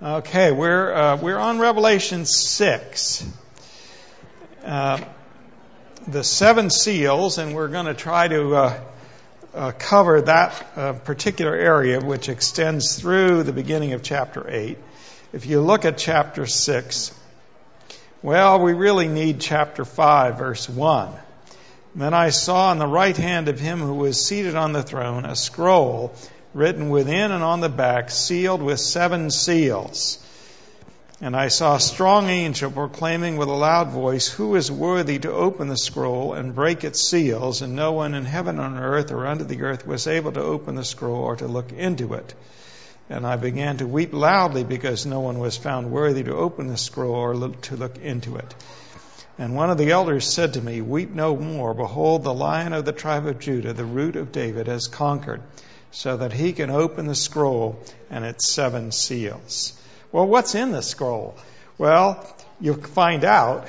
Okay, we're on Revelation 6, the seven seals, and we're going to try to cover that particular area, which extends through the beginning of chapter 8. If you look at chapter 6, well, we really need chapter 5, verse 1. Then I saw on the right hand of him who was seated on the throne a scroll written within and on the back, sealed with seven seals. And I saw a strong angel proclaiming with a loud voice, "Who is worthy to open the scroll and break its seals?" And no one in heaven, on earth, or under the earth was able to open the scroll or to look into it. And I began to weep loudly because no one was found worthy to open the scroll or to look into it. And one of the elders said to me, "Weep no more. Behold, the Lion of the tribe of Judah, the Root of David, has conquered, so that he can open the scroll and its seven seals." Well, what's in the scroll? Well, you'll find out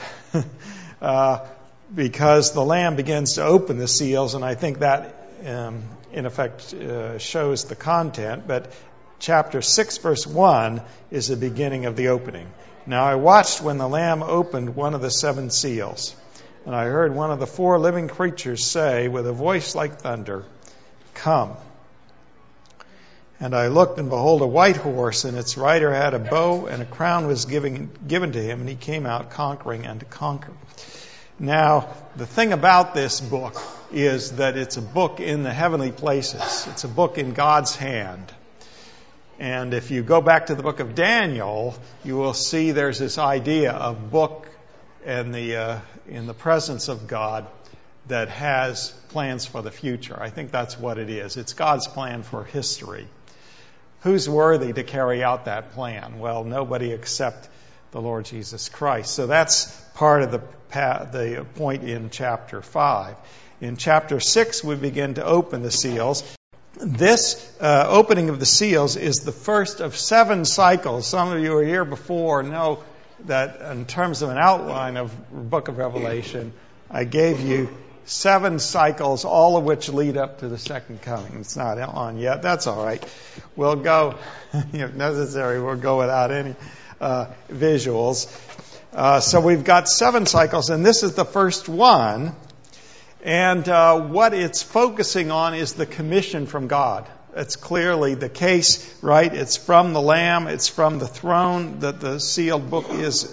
because the Lamb begins to open the seals, and I think that, in effect, shows the content. But chapter 6, verse 1 is the beginning of the opening. Now I watched when the Lamb opened one of the seven seals, and I heard one of the four living creatures say with a voice like thunder, "Come." And I looked, and behold, a white horse, and its rider had a bow, and a crown was given to him, and he came out conquering and to conquer. Now, the thing about this book is that it's a book in the heavenly places. It's a book in God's hand. And if you go back to the book of Daniel, you will see there's this idea of book in the presence of God that has plans for the future. I think that's what it is. It's God's plan for history. Who's worthy to carry out that plan? Well, nobody except the Lord Jesus Christ. So that's part of the point in chapter 5. In chapter 6, we begin to open the seals. This opening of the seals is the first of 7 cycles. Some of you who were here before know that in terms of an outline of the book of Revelation, I gave you 7 cycles, all of which lead up to the second coming. It's not on yet. That's all right. We'll go, if necessary, we'll go without any visuals. So we've got 7 cycles, and this is the first one. And what it's focusing on is the commission from God. It's clearly the case, right? It's from the Lamb. It's from the throne that the sealed book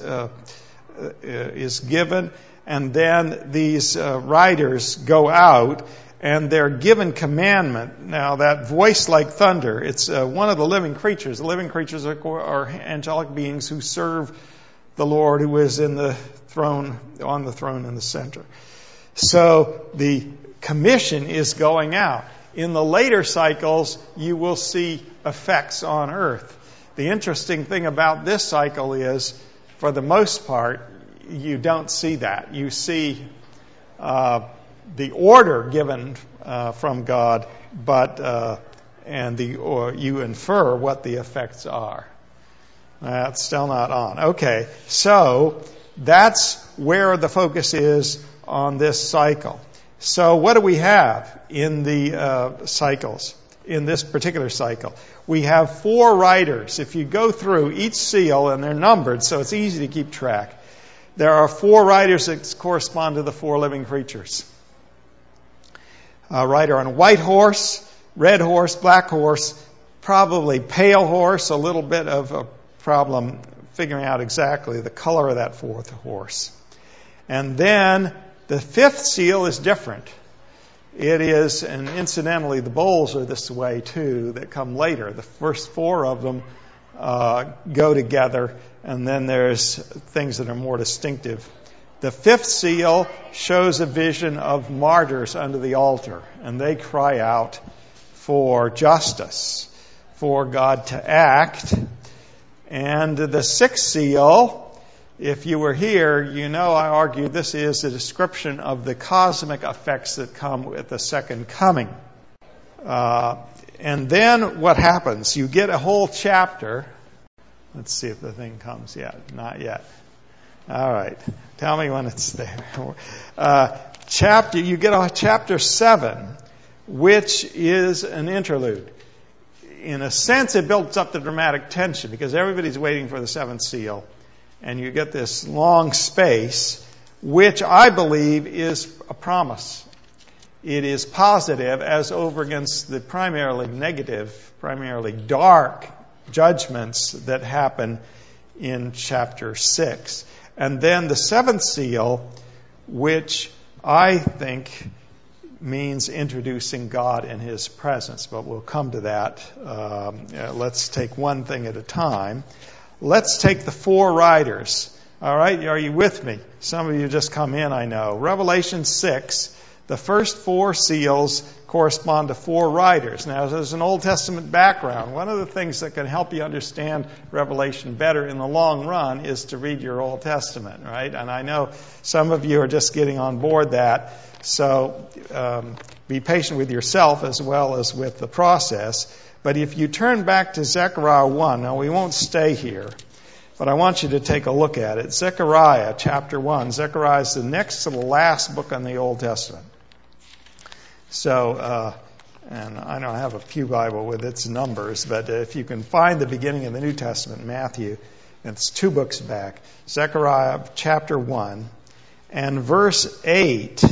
is given. And then these riders go out, and they're given commandment. Now, that voice like thunder, it's one of the living creatures. The living creatures are angelic beings who serve the Lord who is on the throne in the center. So the commission is going out. In the later cycles, you will see effects on earth. The interesting thing about this cycle is, for the most part, you don't see that. You see the order given from God, but you infer what the effects are. That's still not on. Okay, so that's where the focus is on this cycle. So what do we have in the cycles, in this particular cycle? We have 4 riders. If you go through each seal, and they're numbered, so it's easy to keep track, there are 4 riders that correspond to the 4 living creatures. A rider on a white horse, red horse, black horse, probably pale horse, a little bit of a problem figuring out exactly the color of that 4th horse. And then the 5th seal is different. It is, and incidentally, the bowls are this way too, that come later. The first 4 of them go together, and then there's things that are more distinctive. The 5th seal shows a vision of martyrs under the altar, and they cry out for justice, for God to act. And the 6th seal, if you were here, you know I argued this is a description of the cosmic effects that come with the second coming. And then what happens? You get a whole chapter. Let's see if the thing comes yet. Not yet. All right. Tell me when it's there. You get a chapter 7, which is an interlude. in a sense, it builds up the dramatic tension because everybody's waiting for the seventh seal. And you get this long space, which I believe is a promise. It is positive as over against the primarily negative, primarily dark judgments that happen in chapter 6. And then the seventh seal, which I think means introducing God in His presence. But we'll come to that. Let's take one thing at a time. Let's take the four riders. All right, are you with me? Some of you just come in, I know. Revelation 6, the first four seals correspond to four riders. Now, there's an Old Testament background. One of the things that can help you understand Revelation better in the long run is to read your Old Testament, right? And I know some of you are just getting on board that. So be patient with yourself as well as with the process. But if you turn back to Zechariah 1, now we won't stay here, but I want you to take a look at it. Zechariah chapter 1. Zechariah is the next to the last book in the Old Testament. So, and I don't have a Pew Bible with its numbers, but if you can find the beginning of the New Testament, Matthew, it's 2 books back. Zechariah chapter 1 and verse 8.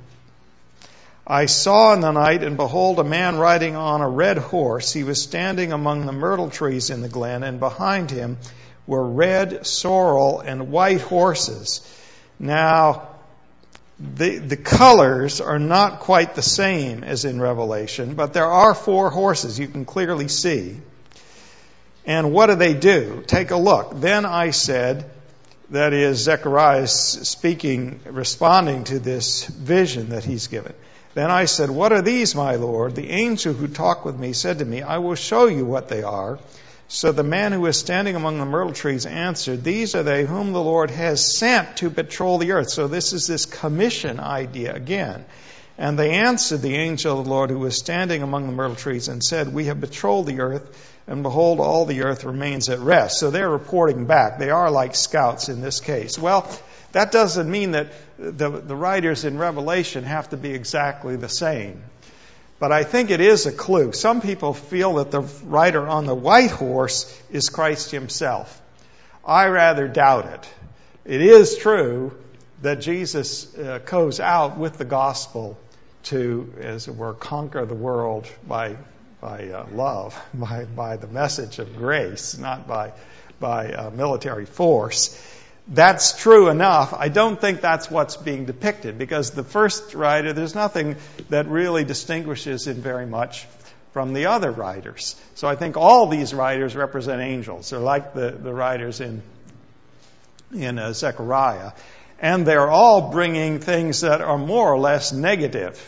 I saw in the night, and behold, a man riding on a red horse. He was standing among the myrtle trees in the glen, and behind him were red, sorrel, and white horses. Now, the colors are not quite the same as in Revelation, but there are 4 horses you can clearly see. And what do? Take a look. Then I said, that is Zechariah speaking, responding to this vision that he's given. Then I said, what are these, my Lord? The angel who talked with me said to me, I will show you what they are. So the man who was standing among the myrtle trees answered, these are they whom the Lord has sent to patrol the earth. So this is this commission idea again. And they answered the angel of the Lord who was standing among the myrtle trees and said, we have patrolled the earth, and behold, all the earth remains at rest. So they're reporting back. They are like scouts in this case. Well, that doesn't mean that the writers in Revelation have to be exactly the same. But I think it is a clue. Some people feel that the rider on the white horse is Christ Himself. I rather doubt it. It is true that Jesus goes out with the gospel to, as it were, conquer the world by love, by the message of grace, not by military force. That's true enough. I don't think that's what's being depicted, because the first rider, there's nothing that really distinguishes him very much from the other riders. So I think all these riders represent angels. They're like the riders in Zechariah. And they're all bringing things that are more or less negative.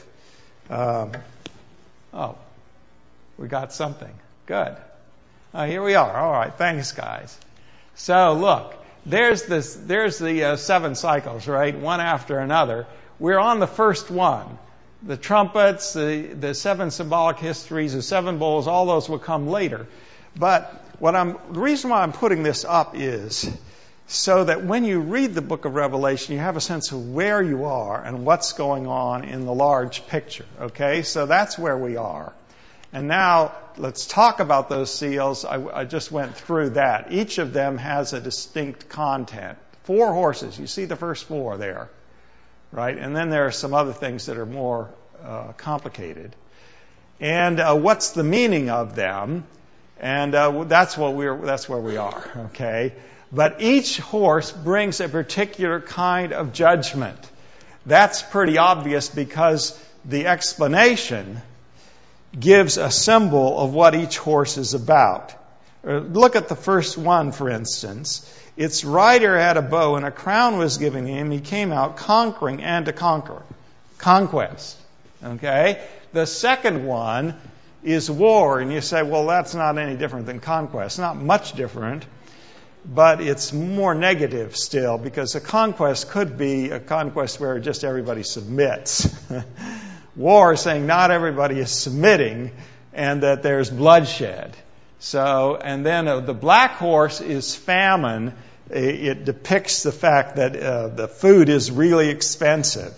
We got something. Good. Here we are. All right. Thanks, guys. So look. There's the 7 cycles, right? One after another. We're on the first one. The trumpets, the 7 symbolic histories, the 7 bowls, all those will come later. But the reason why I'm putting this up is so that when you read the book of Revelation, you have a sense of where you are and what's going on in the large picture. Okay? So that's where we are. And now, let's talk about those seals. I just went through that. Each of them has a distinct content. 4 horses. You see the first 4 there, right? And then there are some other things that are more complicated. And what's the meaning of them? And that's where we are, okay? But each horse brings a particular kind of judgment. That's pretty obvious because the explanation gives a symbol of what each horse is about. Look at the first one, for instance. Its rider had a bow and a crown was given him. He came out conquering and to conquer. Conquest. Okay? The second one is war. And you say, well, that's not any different than conquest. Not much different. But it's more negative still, because a conquest could be a conquest where just everybody submits. War is saying not everybody is submitting and that there's bloodshed. So, and then the black horse is famine. It depicts the fact that the food is really expensive.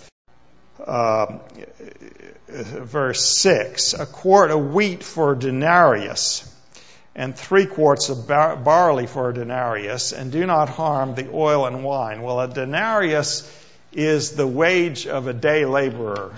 Verse 6, a quart of wheat for denarius. and 3 quarts of barley for a denarius, and do not harm the oil and wine. Well, a denarius is the wage of a day laborer.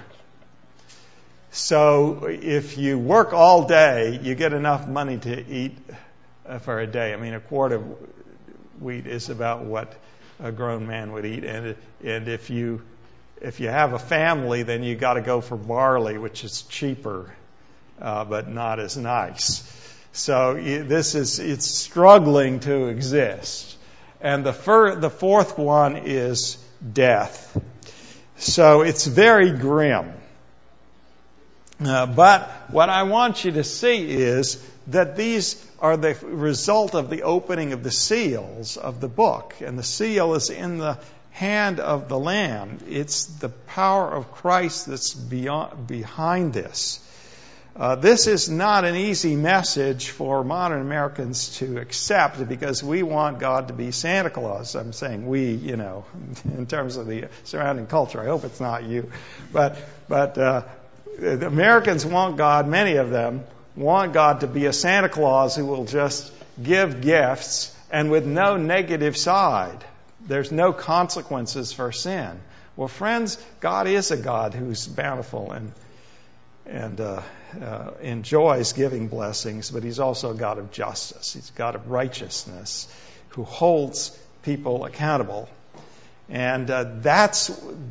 So if you work all day, you get enough money to eat for a day. I mean, a quart of wheat is about what a grown man would eat. And if you have a family, then you got to go for barley, which is cheaper, but not as nice. So it's struggling to exist. And the fourth one is death. So it's very grim. But what I want you to see is that these are the result of the opening of the seals of the book. And the seal is in the hand of the Lamb. It's the power of Christ that's behind this. This is not an easy message for modern Americans to accept because we want God to be Santa Claus. I'm saying we, in terms of the surrounding culture. I hope it's not you. But the Americans want God, many of them, want God to be a Santa Claus who will just give gifts and with no negative side. There's no consequences for sin. Well, friends, God is a God who's bountiful and enjoys giving blessings, but He's also a God of justice. He's a God of righteousness who holds people accountable. And that's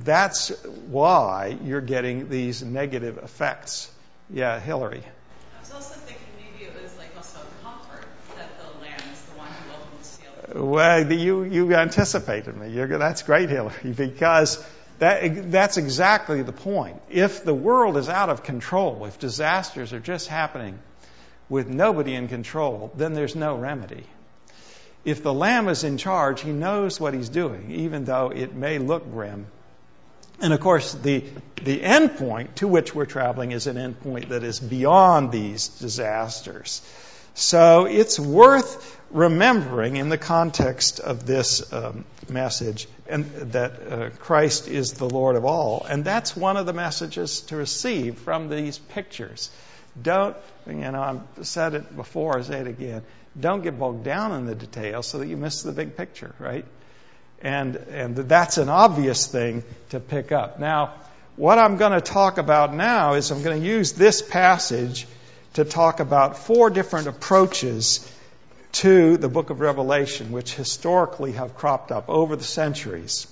why you're getting these negative effects. Yeah, Hillary. I was also thinking maybe it was also a comfort that the Lamb is the one who opened the seal. Well, you anticipated me. That's great, Hillary, because that's exactly the point. If the world is out of control, if disasters are just happening with nobody in control, then there's no remedy. If the Lamb is in charge, He knows what He's doing, even though it may look grim. And of course, the end point to which we're traveling is an end point that is beyond these disasters. So it's worth remembering in the context of this message and that Christ is the Lord of all. And that's one of the messages to receive from these pictures. I've said it before, I'll say it again. Don't get bogged down in the details so that you miss the big picture, right? And that's an obvious thing to pick up. Now, what I'm going to talk about now is I'm going to use this passage to talk about 4 different approaches to the book of Revelation, which historically have cropped up over the centuries.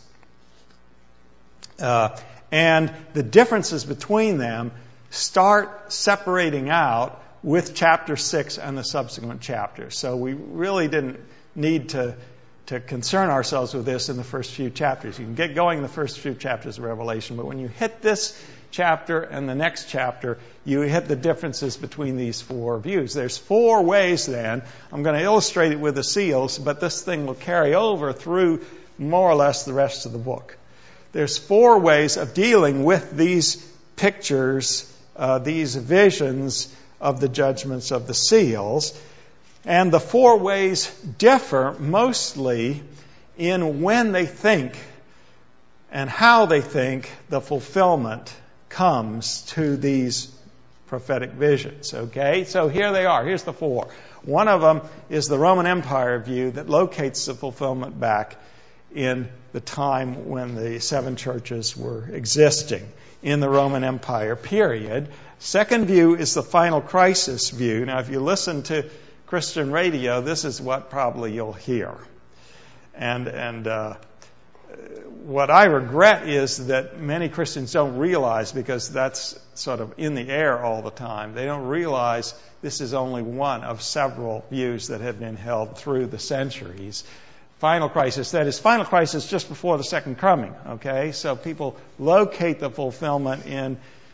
And the differences between them start separating out with chapter 6 and the subsequent chapters. So we really didn't need to concern ourselves with this in the first few chapters. You can get going in the first few chapters of Revelation, but when you hit this chapter and the next chapter, you hit the differences between these 4 views. There's 4 ways then. I'm going to illustrate it with the seals, but this thing will carry over through more or less the rest of the book. There's 4 ways of dealing with these pictures, these visions of the judgments of the seals. And the 4 ways differ mostly in when they think and how they think the fulfillment comes to these prophetic visions. Okay? So here they are. Here's the 4. One of them is the Roman Empire view that locates the fulfillment back in the time when the 7 churches were existing in the Roman Empire period. Second view is the final crisis view. Now, if you listen to Christian radio, this is what probably you'll hear. And what I regret is that many Christians don't realize, because that's sort of in the air all the time, they don't realize this is only one of several views that have been held through the centuries. Final crisis, that is, final crisis just before the second coming, okay? So people locate the fulfillment in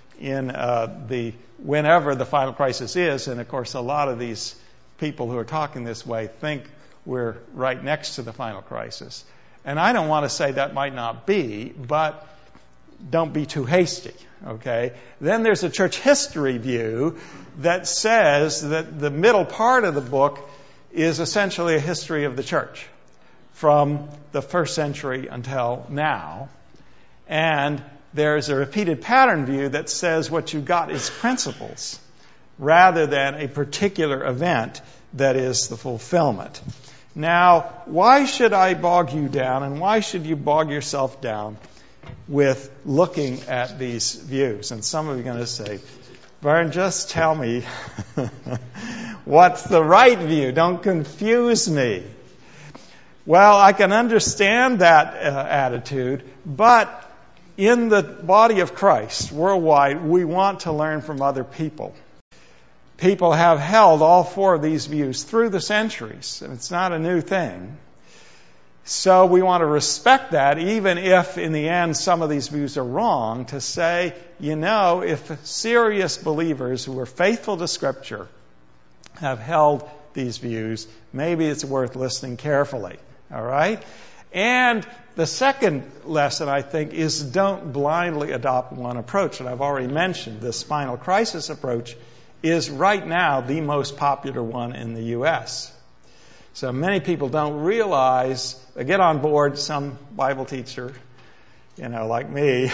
the whenever the final crisis is, and of course a lot of these people who are talking this way think we're right next to the final crisis. And I don't want to say that might not be, but don't be too hasty, okay? Then there's a church history view that says that the middle part of the book is essentially a history of the church from the first century until now. And there's a repeated pattern view that says what you got is principles rather than a particular event that is the fulfillment. Now, why should I bog you down, and why should you bog yourself down with looking at these views? And some of you are going to say, Vern, just tell me what's the right view. Don't confuse me. Well, I can understand that attitude, but in the body of Christ worldwide, we want to learn from other people. People have held all four of these views through the centuries. It's not a new thing. So we want to respect that, even if in the end some of these views are wrong, to say, if serious believers who are faithful to Scripture have held these views, maybe it's worth listening carefully. All right? And the second lesson, I think, is don't blindly adopt one approach. And I've already mentioned this final crisis approach is right now the most popular one in the U.S. So many people don't realize, they get on board, some Bible teacher, like me,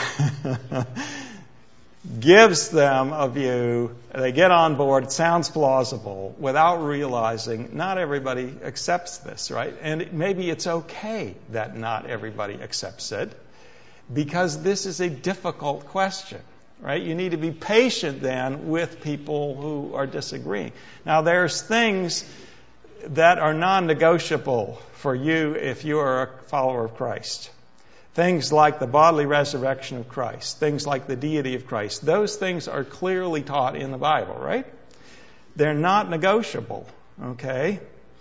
gives them a view, they get on board, it sounds plausible, without realizing not everybody accepts this, right? And maybe it's okay that not everybody accepts it, because this is a difficult question, right? You need to be patient then with people who are disagreeing. Now, there's things that are non-negotiable for you if you are a follower of Christ. Things like the bodily resurrection of Christ, things like the deity of Christ, those things are clearly taught in the Bible, right? They're not negotiable, okay?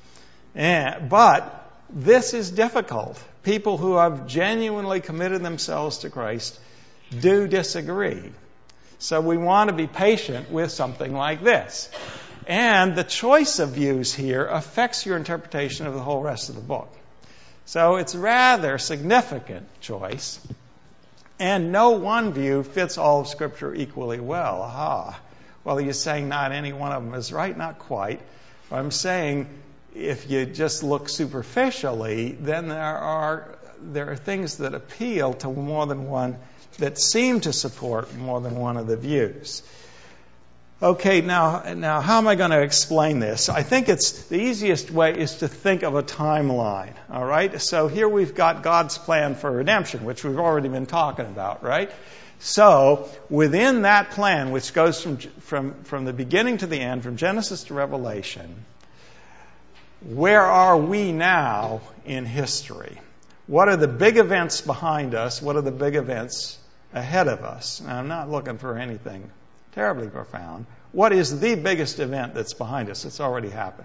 But this is difficult. People who have genuinely committed themselves to Christ do disagree. So we want to be patient with something like this. And the choice of views here affects your interpretation of the whole rest of the book. So it's rather significant choice. And no one view fits all of Scripture equally well. Aha. Well, you're saying not any one of them is right? Not quite. I'm saying if you just look superficially, then there are things that appeal to more than one, that seem to support more than one of the views. Okay, now how am I going to explain this? I think the easiest way is to think of a timeline, all right? So here we've got God's plan for redemption, which we've already been talking about, right? So within that plan, which goes from the beginning to the end, from Genesis to Revelation, where are we now in history? What are the big events behind us? What are the big events ahead of us? Now, I'm not looking for anything terribly profound. What is the biggest event that's behind us? It's already happened.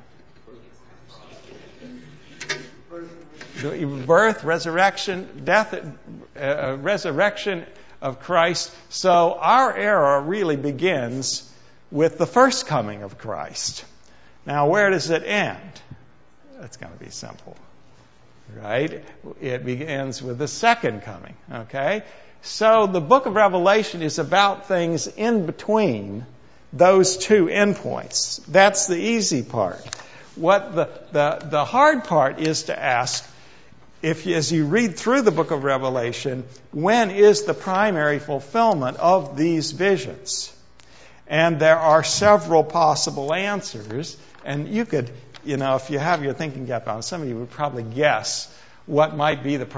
Birth, resurrection, death, resurrection of Christ. So our era really begins with the first coming of Christ. Now, where does it end? That's going to be simple, right? It begins with the second coming, okay? So the book of Revelation is about things in between those two endpoints. That's the easy part. What the hard part is to ask, as you read through the book of Revelation, when is the primary fulfillment of these visions? And there are several possible answers, and you could, if you have your thinking cap on, some of you would probably guess what might be the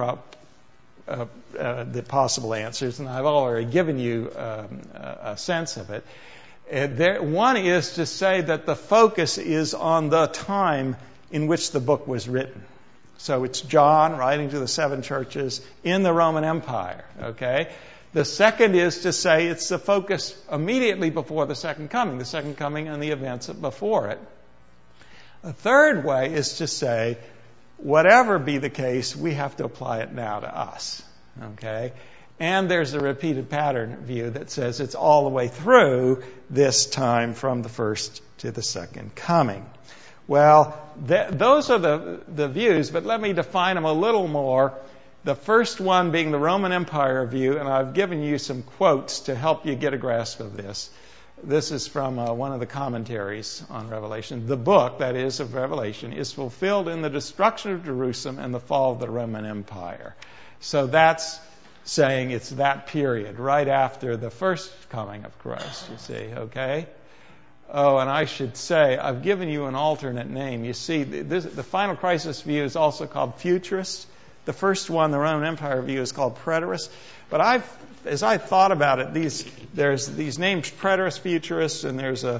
possible answers, and I've already given you a sense of it. One is to say that the focus is on the time in which the book was written. So it's John writing to the 7 churches in the Roman Empire, okay? The second is to say it's the focus immediately before the second coming and the events before it. A third way is to say, whatever be the case, we have to apply it now to us. Okay? And there's a repeated pattern view that says it's all the way through this time from the first to the second coming. Well, those are the views, but let me define them a little more. The first one being the Roman Empire view, and I've given you some quotes to help you get a grasp of this. This is from one of the commentaries on Revelation. The book, that is, of Revelation, is fulfilled in the destruction of Jerusalem and the fall of the Roman Empire. So that's saying it's that period, right after the first coming of Christ, you see, okay? Oh, and I should say, I've given you an alternate name. You see, the final crisis view is also called futurist. The first one, the Roman Empire view, is called preterist. But as I thought about it, there's these names, preterist, futurist, and there's a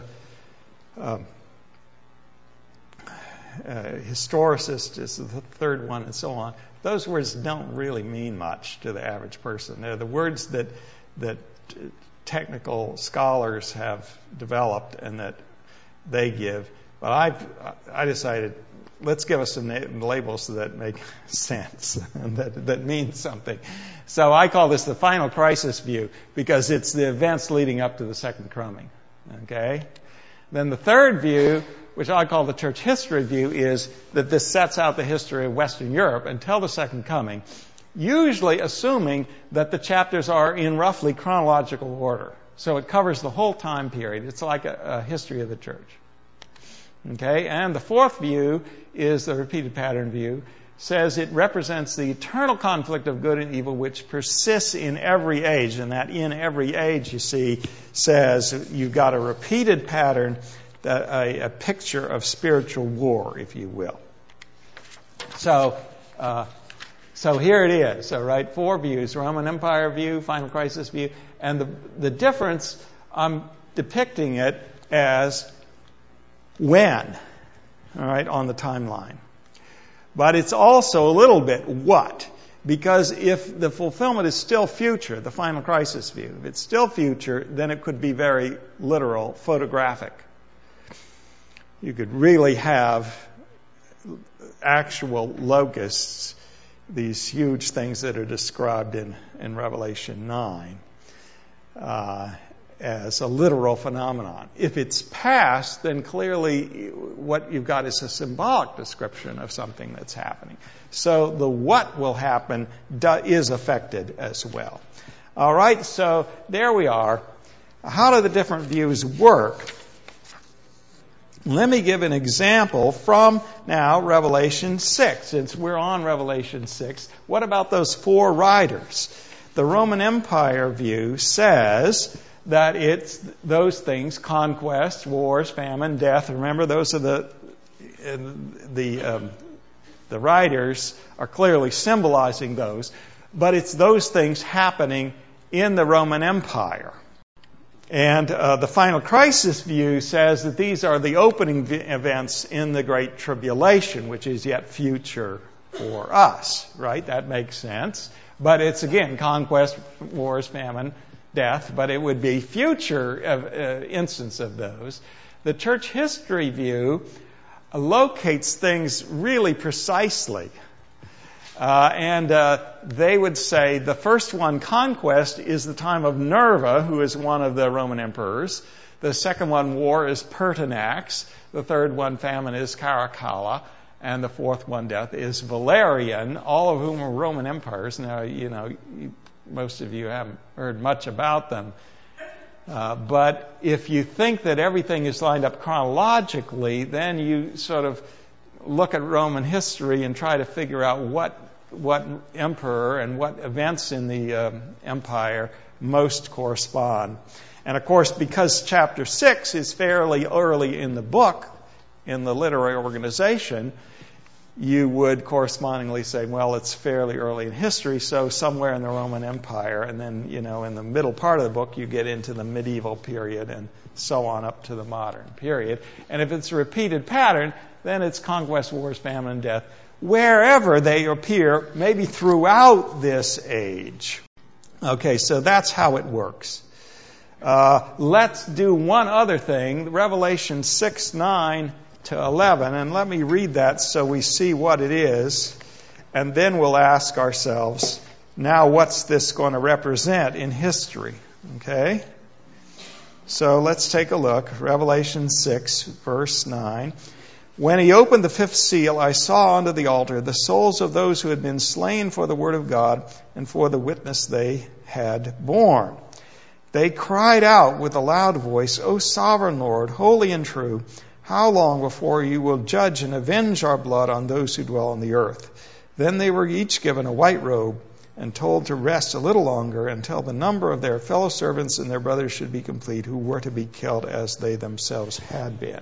historicist is the third one, and so on. Those words don't really mean much to the average person. They're the words that technical scholars have developed and that they give. But I decided, let's give us some labels that make sense and that mean something. So I call this the final crisis view because it's the events leading up to the second coming. Okay? Then the third view, which I call the church history view, is that this sets out the history of Western Europe until the second coming, usually assuming that the chapters are in roughly chronological order. So it covers the whole time period. It's like a history of the church. Okay? And the fourth view is the repeated pattern view. Says it represents the eternal conflict of good and evil which persists in every age. And that in every age, you see, says you've got a repeated pattern, a picture of spiritual war, if you will. So here it is. So, right, four views: Roman Empire view, final crisis view, and the difference, I'm depicting it as when, all right, on the timeline. But it's also a little bit what. Because if the fulfillment is still future, the final crisis view, if it's still future, then it could be very literal, photographic. You could really have actual locusts, these huge things that are described in Revelation 9, as a literal phenomenon. If it's past, then clearly what you've got is a symbolic description of something that's happening. So the what will happen is affected as well. All right, so there we are. How do the different views work? Let me give an example from now Revelation 6. Since we're on Revelation 6, what about those four riders? The Roman Empire view says that it's those things: conquest, wars, famine, death. Remember, those are the riders are clearly symbolizing those. But it's those things happening in the Roman Empire. And the final crisis view says that these are the opening events in the Great Tribulation, which is yet future for us, right? That makes sense. But it's, again, conquest, wars, famine, death, but it would be future instance of those. The church history view locates things really precisely. And they would say the first one, conquest, is the time of Nerva, who is one of the Roman emperors. The second one, war, is Pertinax. The third one, famine, is Caracalla. And the fourth one, death, is Valerian, all of whom are Roman empires. Now, most of you haven't heard much about them. But if you think that everything is lined up chronologically, then you sort of look at Roman history and try to figure out what emperor and what events in the empire most correspond. And of course, because chapter 6 is fairly early in the book, in the literary organization, you would correspondingly say, well, it's fairly early in history, so somewhere in the Roman Empire, and then, in the middle part of the book, you get into the medieval period and so on up to the modern period. And if it's a repeated pattern, then it's conquest, wars, famine, and death, wherever they appear, maybe throughout this age. Okay, so that's how it works. Let's do one other thing, Revelation 6:9 to 11, and let me read that so we see what it is, and then we'll ask ourselves, now what's this going to represent in history? Okay? So let's take a look. Revelation 6, verse 9. When he opened the fifth seal, I saw under the altar the souls of those who had been slain for the word of God and for the witness they had borne. They cried out with a loud voice, O sovereign Lord, holy and true, how long before you will judge and avenge our blood on those who dwell on the earth? Then they were each given a white robe, and told to rest a little longer until the number of their fellow servants and their brothers should be complete, who were to be killed as they themselves had been.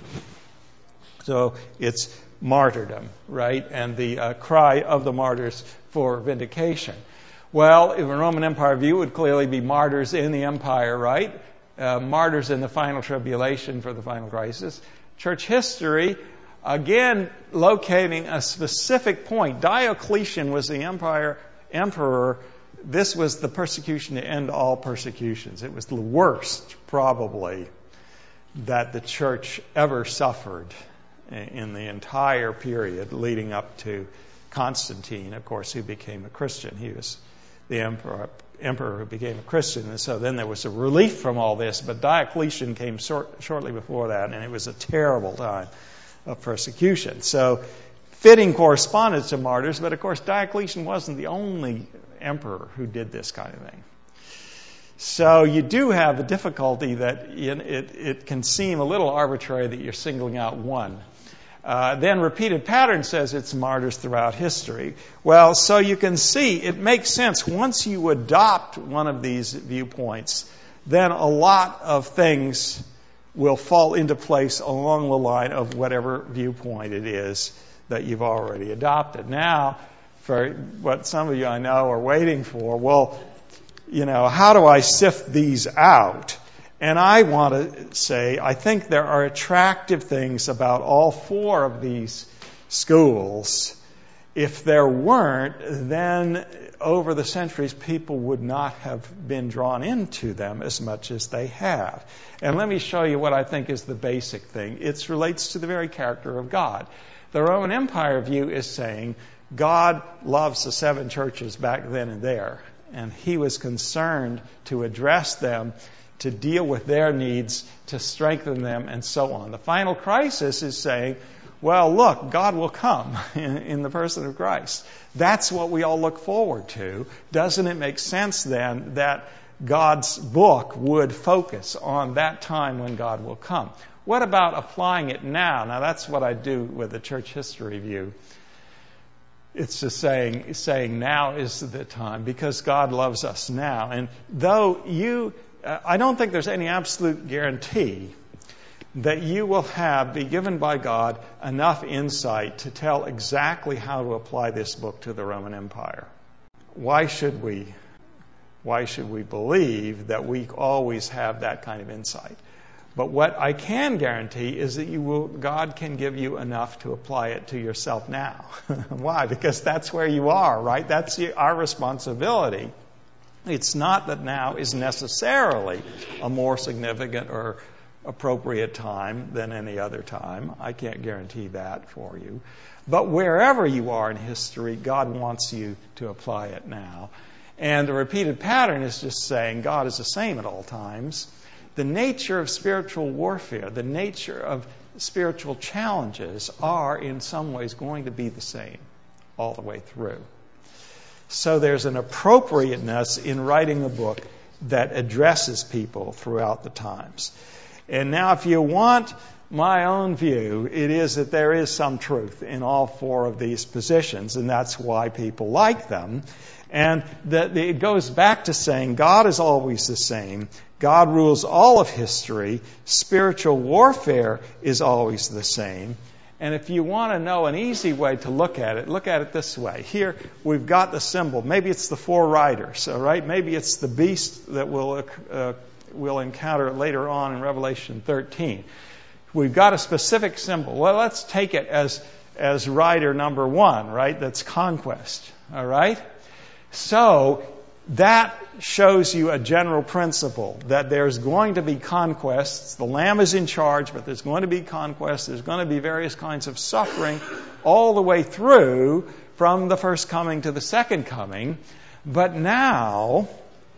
So it's martyrdom, right? And the cry of the martyrs for vindication. Well, in the Roman Empire view, it would clearly be martyrs in the empire, right? Martyrs in the final tribulation for the final crisis. Church history, again, locating a specific point. Diocletian was the emperor. This was the persecution to end all persecutions. It was the worst, probably, that the church ever suffered in the entire period leading up to Constantine, of course, who became a Christian. He was the emperor who became a Christian, and so then there was a relief from all this, but Diocletian came shortly before that, and it was a terrible time of persecution. So, fitting correspondence to martyrs, but of course Diocletian wasn't the only emperor who did this kind of thing. So you do have the difficulty that it can seem a little arbitrary that you're singling out one. Then repeated pattern says it's martyrs throughout history. Well, so you can see it makes sense. Once you adopt one of these viewpoints, then a lot of things will fall into place along the line of whatever viewpoint it is that you've already adopted. Now, for what some of you I know are waiting for, well, how do I sift these out? And I want to say, I think there are attractive things about all four of these schools. If there weren't, then over the centuries, people would not have been drawn into them as much as they have. And let me show you what I think is the basic thing. It relates to the very character of God. The Roman Empire view is saying God loves the seven churches back then and there, and he was concerned to address them, to deal with their needs, to strengthen them, and so on. The final crisis is saying, well, look, God will come in the person of Christ. That's what we all look forward to. Doesn't it make sense then that God's book would focus on that time when God will come? What about applying it now? Now, that's what I do with the church history view. It's just saying now is the time because God loves us now. And though I don't think there's any absolute guarantee that you will be given by God enough insight to tell exactly how to apply this book to the Roman Empire. Why should we believe that we always have that kind of insight? But what I can guarantee is that God can give you enough to apply it to yourself now. Why? Because that's where you are, right? That's our responsibility. It's not that now is necessarily a more significant or appropriate time than any other time. I can't guarantee that for you. But wherever you are in history, God wants you to apply it now. And the repeated pattern is just saying God is the same at all times. The nature of spiritual warfare, the nature of spiritual challenges are in some ways going to be the same all the way through. So there's an appropriateness in writing a book that addresses people throughout the times. And now if you want my own view, it is that there is some truth in all four of these positions, and that's why people like them. And that it goes back to saying God is always the same. God rules all of history. Spiritual warfare is always the same. And if you want to know an easy way to look at it this way. Here we've got the symbol. Maybe it's the four riders, all right? Maybe it's the beast that we'll encounter later on in Revelation 13. We've got a specific symbol. Well, let's take it as rider number one, right? That's conquest, all right? So that shows you a general principle that there's going to be conquests. The Lamb is in charge, but there's going to be conquests. There's going to be various kinds of suffering all the way through from the first coming to the second coming. But now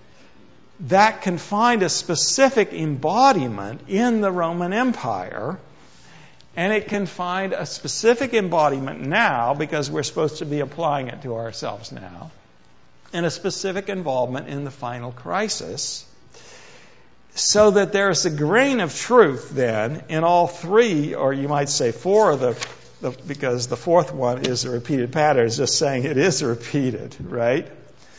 that can find a specific embodiment in the Roman Empire, and it can find a specific embodiment now because we're supposed to be applying it to ourselves now, and a specific involvement in the final crisis, so that there's a grain of truth then in all three, or you might say four of the because the fourth one is a repeated pattern, is just saying it is repeated, right?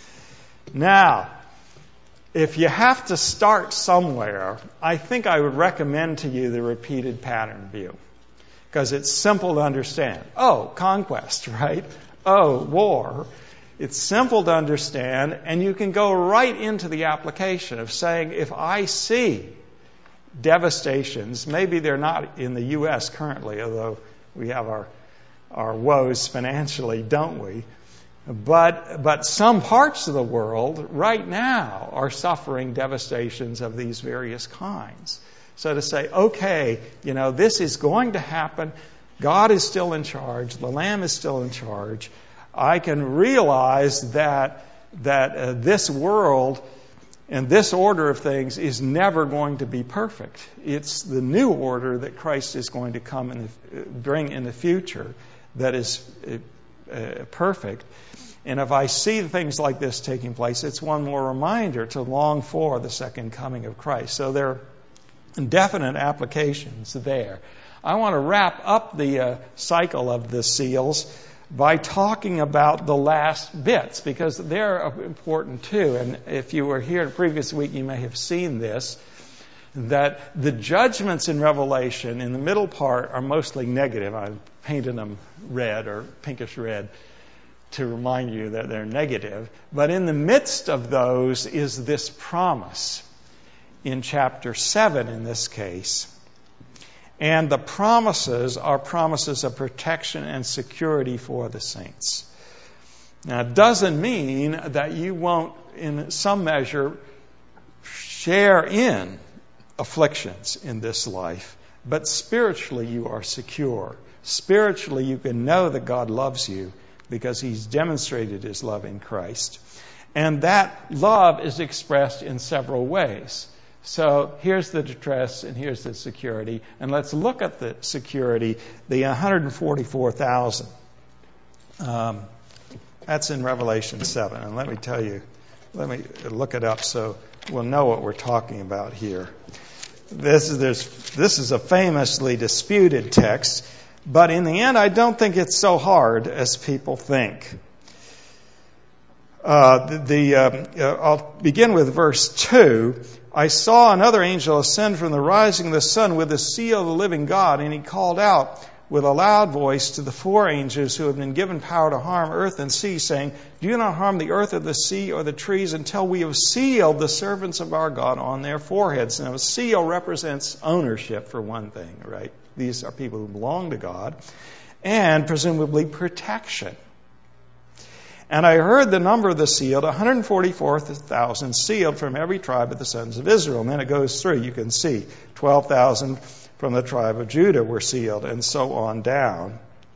Now, if you have to start somewhere, I think I would recommend to you the repeated pattern view, because it's simple to understand. Oh, conquest, right? Oh, war. It's simple to understand, and you can go right into the application of saying, if I see devastations, maybe they're not in the U.S. currently, although we have our woes financially, don't we? But some parts of the world right now are suffering devastations of these various kinds. So to say, okay, this is going to happen. God is still in charge. The Lamb is still in charge. I can realize that this world and this order of things is never going to be perfect. It's the new order that Christ is going to come and bring in the future that is perfect. And if I see things like this taking place, it's one more reminder to long for the second coming of Christ. So there are definite applications there. I want to wrap up the cycle of the seals by talking about the last bits, because they're important too. And if you were here the previous week, you may have seen this, that the judgments in Revelation in the middle part are mostly negative. I painted them red or pinkish red to remind you that they're negative. But in the midst of those is this promise in chapter 7 in this case. And the promises are promises of protection and security for the saints. Now, it doesn't mean that you won't, in some measure, share in afflictions in this life, but spiritually you are secure. Spiritually you can know that God loves you because He's demonstrated His love in Christ. And that love is expressed in several ways. So here's the distress and here's the security. And let's look at the security, the 144,000. That's in Revelation 7. And let me look it up so we'll know what we're talking about here. This is a famously disputed text, but in the end I don't think it's so hard as people think. I'll begin with verse 2. I saw another angel ascend from the rising of the sun with the seal of the living God, and he called out with a loud voice to the four angels who have been given power to harm earth and sea, saying, do not harm the earth or the sea or the trees until we have sealed the servants of our God on their foreheads. Now, a seal represents ownership, for one thing, right? These are people who belong to God, and presumably protection. And I heard the number of the sealed, 144,000 sealed from every tribe of the sons of Israel. And then it goes through. You can see 12,000 from the tribe of Judah were sealed, and so on down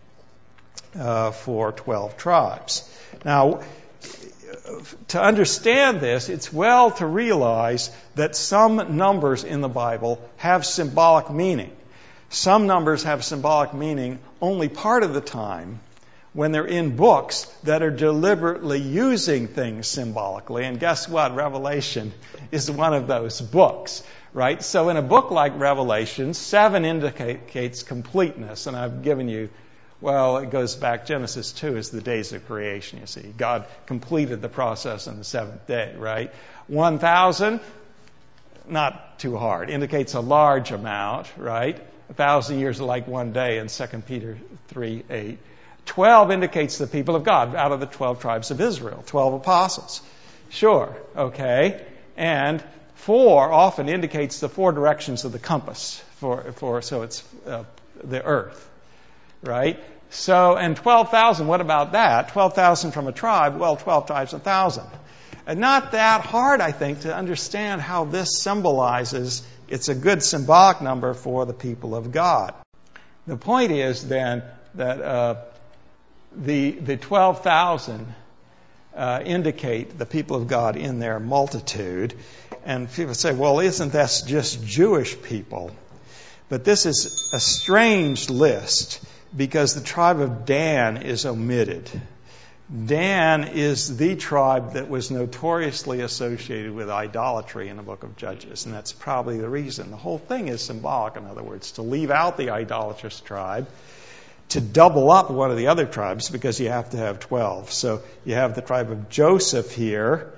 for 12 tribes. Now, to understand this, it's well to realize that some numbers in the Bible have symbolic meaning. Some numbers have symbolic meaning only part of the time, when they're in books that are deliberately using things symbolically. And guess what? Revelation is one of those books, right? So in a book like Revelation, 7 indicates completeness. And I've given you, it goes back, Genesis 2 is the days of creation, you see. God completed the process on the seventh day, right? 1,000, not too hard, indicates a large amount, right? 1,000 years are like one day in 2 Peter 3:8. 12 indicates the people of God out of the 12 tribes of Israel, 12 apostles. Sure, okay. And 4 often indicates the 4 directions of the compass, so it's the earth, right? So, and 12,000, what about that? 12,000 from a tribe, 12 times 1,000. And not that hard, I think, to understand how this symbolizes, it's a good symbolic number for the people of God. The point is then that the 12,000 indicate the people of God in their multitude. And people say, isn't that just Jewish people? But this is a strange list because the tribe of Dan is omitted. Dan is the tribe that was notoriously associated with idolatry in the book of Judges, and that's probably the reason. The whole thing is symbolic, in other words, to leave out the idolatrous tribe, to double up one of the other tribes, because you have to have 12. So you have the tribe of Joseph here,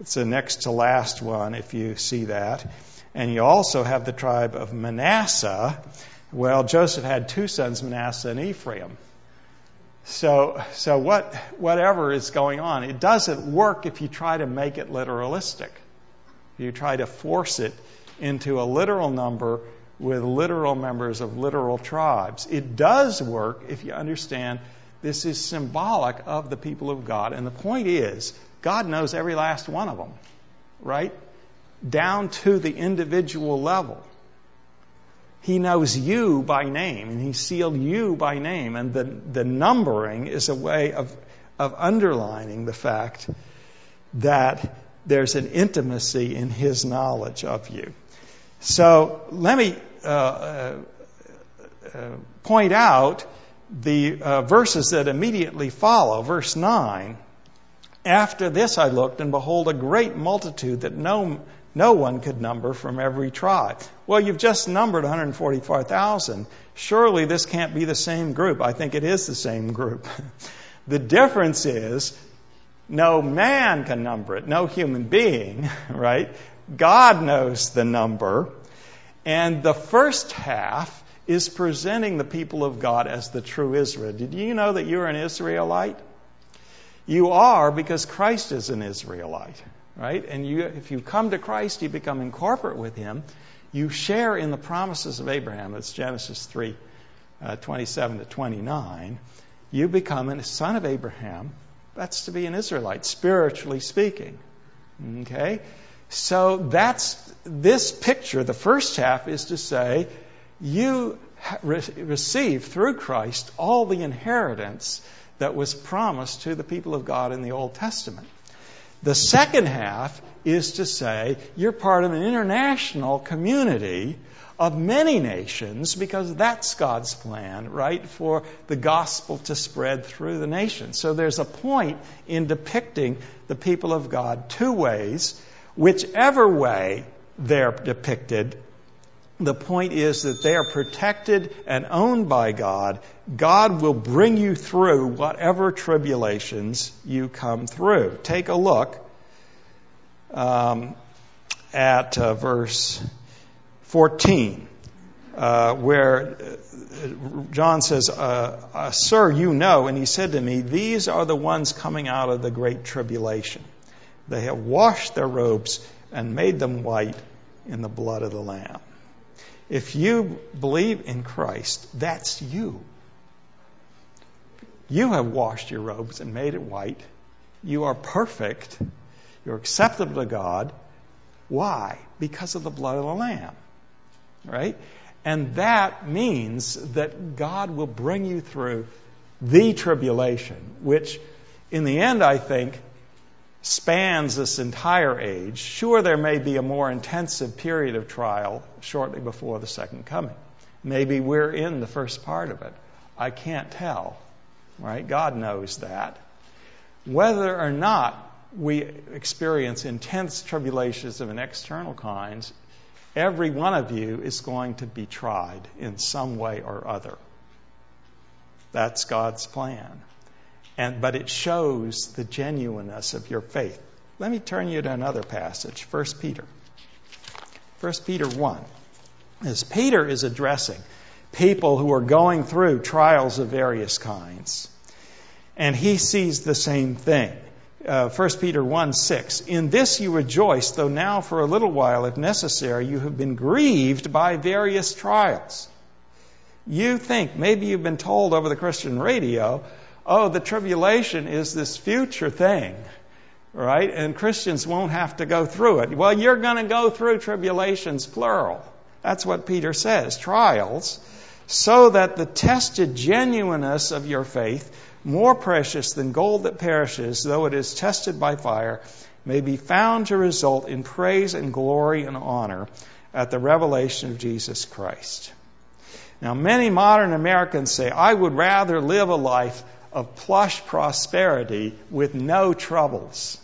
It's the next to last one, if you see that. And you also have the tribe of Manasseh. Well, Joseph had two sons, Manasseh and Ephraim. So whatever is going on, it doesn't work if you try to make it literalistic. If you try to force it into a literal number with literal members of literal tribes. It does work if you understand this is symbolic of the people of God. And the point is, God knows every last one of them, right? Down to the individual level. He knows you by name, and He sealed you by name. And the numbering is a way of underlining the fact that there's an intimacy in His knowledge of you. So let me point out the verses that immediately follow. Verse 9, after this I looked, and behold, a great multitude that no one could number from every tribe. Well, you've just numbered 144,000. Surely this can't be the same group. I think it is the same group. The difference is no man can number it, no human being, right? God knows the number. And the first half is presenting the people of God as the true Israel. Did you know that you're an Israelite? You are, because Christ is an Israelite, right? And if you come to Christ, you become incorporate with Him. You share in the promises of Abraham. That's Genesis 3, 27 to 29. You become a son of Abraham. That's to be an Israelite, spiritually speaking. Okay? So that's this picture. The first half is to say, you receive through Christ all the inheritance that was promised to the people of God in the Old Testament. The second half is to say you're part of an international community of many nations, because that's God's plan, right, for the gospel to spread through the nations. So there's a point in depicting the people of God two ways. Whichever way they're depicted, the point is that they are protected and owned by God. God will bring you through whatever tribulations you come through. Take a look at verse 14, where John says, Sir, you know, and he said to me, these are the ones coming out of the great tribulation. They have washed their robes and made them white in the blood of the Lamb. If you believe in Christ, that's you. You have washed your robes and made it white. You are perfect. You're acceptable to God. Why? Because of the blood of the Lamb. Right? And that means that God will bring you through the tribulation, which in the end, I think, spans this entire age. Sure, there may be a more intensive period of trial shortly before the second coming. Maybe we're in the first part of it. I can't tell. Right? God knows that. Whether or not we experience intense tribulations of an external kind, every one of you is going to be tried in some way or other. That's God's plan. But it shows the genuineness of your faith. Let me turn you to another passage, 1 Peter. 1 Peter 1. As Peter is addressing people who are going through trials of various kinds, and he sees the same thing. 1 Peter 1:6. In this you rejoice, though now for a little while, if necessary, you have been grieved by various trials. You think, maybe you've been told over the Christian radio, oh, the tribulation is this future thing, right? And Christians won't have to go through it. Well, you're going to go through tribulations, plural. That's what Peter says, trials, so that the tested genuineness of your faith, more precious than gold that perishes, though it is tested by fire, may be found to result in praise and glory and honor at the revelation of Jesus Christ. Now, many modern Americans say, I would rather live a life of plush prosperity with no troubles.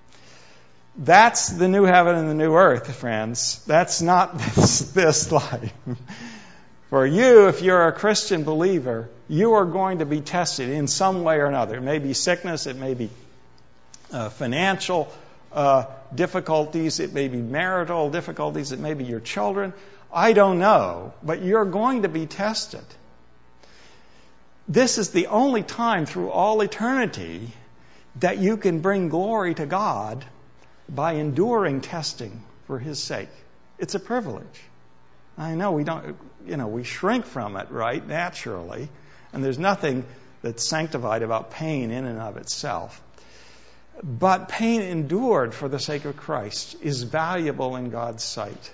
That's the new heaven and the new earth, friends. That's not this life. For you, if you're a Christian believer, you are going to be tested in some way or another. It may be sickness, it may be financial difficulties. It may be marital difficulties. It may be your children. I don't know. But you're going to be tested. This is the only time through all eternity that you can bring glory to God by enduring testing for His sake. It's a privilege. I know we shrink from it, right, naturally. And there's nothing that's sanctified about pain in and of itself. But pain endured for the sake of Christ is valuable in God's sight.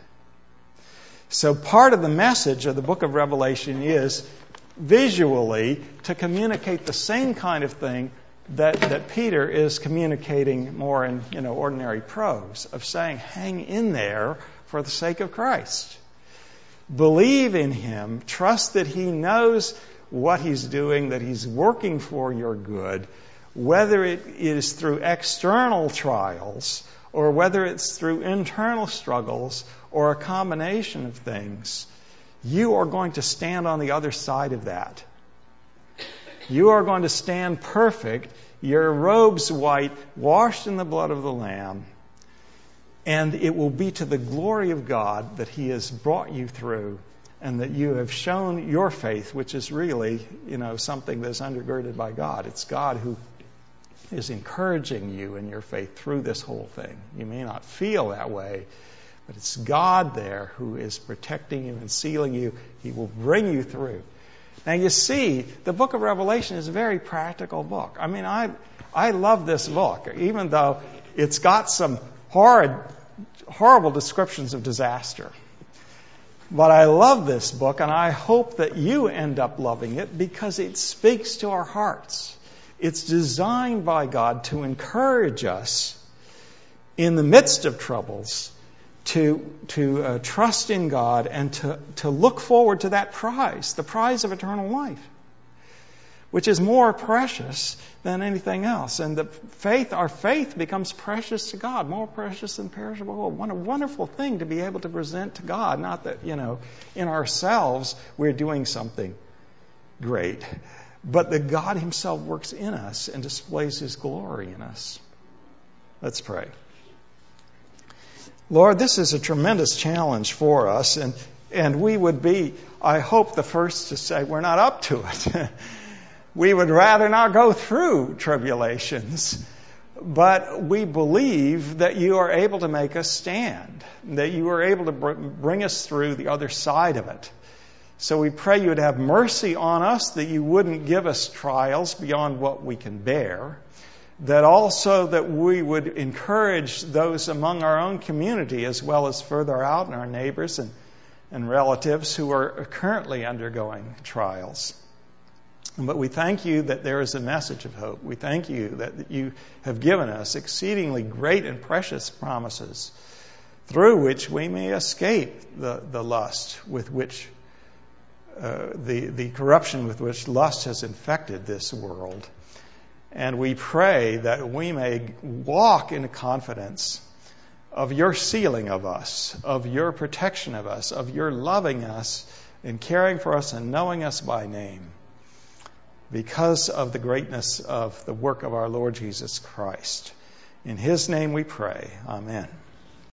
So part of the message of the book of Revelation is visually to communicate the same kind of thing that Peter is communicating more in ordinary prose, of saying, hang in there for the sake of Christ. Believe in Him. Trust that He knows what He's doing, that He's working for your good, whether it is through external trials or whether it's through internal struggles or a combination of things. You are going to stand on the other side of that. You are going to stand perfect, your robes white, washed in the blood of the Lamb, and it will be to the glory of God that He has brought you through and that you have shown your faith, which is really, something that's undergirded by God. It's God who is encouraging you in your faith through this whole thing. You may not feel that way, but it's God there who is protecting you and sealing you. He will bring you through. Now you see, the book of Revelation is a very practical book. I mean, I love this book, even though it's got some horrible descriptions of disaster. But I love this book, and I hope that you end up loving it because it speaks to our hearts. It's designed by God to encourage us in the midst of troubles to trust in God and to look forward to that prize, the prize of eternal life, which is more precious than anything else. And our faith becomes precious to God, more precious than perishable gold. What a wonderful thing to be able to present to God. Not that, in ourselves we're doing something great, but that God Himself works in us and displays His glory in us. Let's pray. Lord, this is a tremendous challenge for us, and we would be, I hope, the first to say we're not up to it. We would rather not go through tribulations, but we believe that You are able to make us stand, that You are able to bring us through the other side of it. So we pray You would have mercy on us, that You wouldn't give us trials beyond what we can bear, that also that we would encourage those among our own community as well as further out in our neighbors and relatives who are currently undergoing trials. But we thank You that there is a message of hope. We thank You that You have given us exceedingly great and precious promises through which we may escape the lust with which the corruption with which lust has infected this world. And we pray that we may walk in confidence of Your sealing of us, of Your protection of us, of Your loving us and caring for us and knowing us by name, because of the greatness of the work of our Lord Jesus Christ. In His name we pray. Amen.